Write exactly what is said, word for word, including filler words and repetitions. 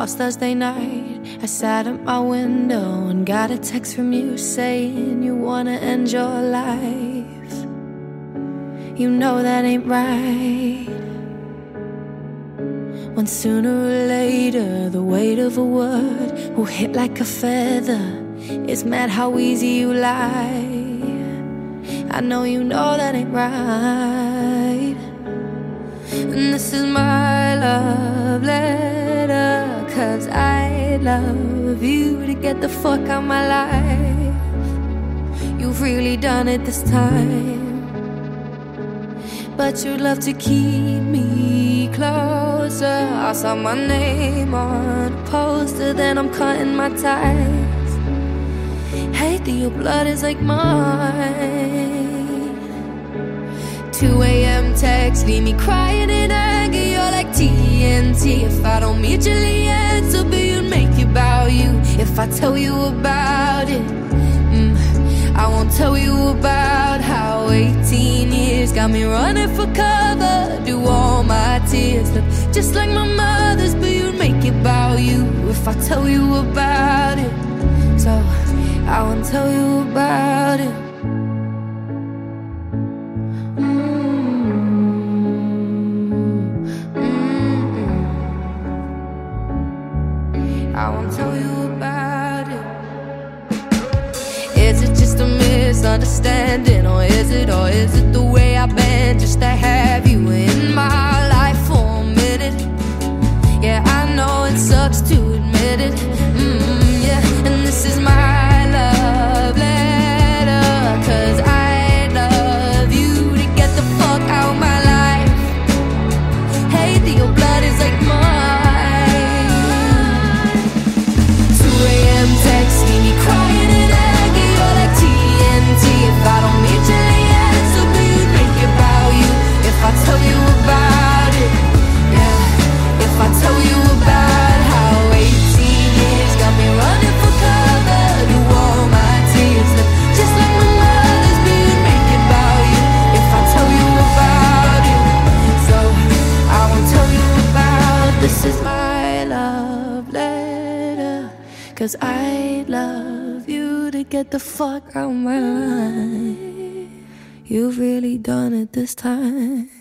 Last Thursday night, I sat at my window and got a text from you saying you wanna end your life. You know that ain't right, when sooner or later the weight of a word will hit like a feather. It's mad how easy you lie. I know you know that ain't right. And this is my love letter, 'cause I love you to get the fuck out my life. You've really done it this time, but you'd love to keep me closer. I saw my name on a poster, then I'm cutting my ties. Hate that your blood is like mine. two a m text, leave me crying in anger. You're like T N T. If I don't mutually answer, but you'd make it about you. If I tell you about it, mm, I won't tell you about how eighteen years got me running for cover. Do all my tears look just like my mother's, but you'd make it about you if I tell you about it. So I won't tell you about it. I won't tell you about it. Is it just a misunderstanding, or is it, or is it the way I've been just to have you in my life for a minute? Yeah, I know it sucks to admit it. Mm, yeah, and this is my love letter, 'cause I love you to get the fuck out my life. Hate that your blood is like mine. two a m text, leave me crying in anger. You're like T N T. If I don't mutually answer, but you'd make it about you if I tell you about it. Yeah, if I tell you about how eighteen years got me running for cover. Do all my tears look just like my mother's, but you'd make it about you if I tell you about it. So I won't tell you about it. This is my love letter, 'cause I love you to get the fuck out my life. You've really done it this time.